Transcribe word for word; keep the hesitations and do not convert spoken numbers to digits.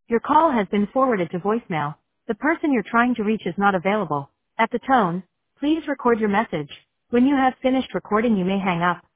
Your call has been forwarded to voicemail. The person you're trying to reach is not available. At the tone, please record your message. When you have finished recording, you may hang up.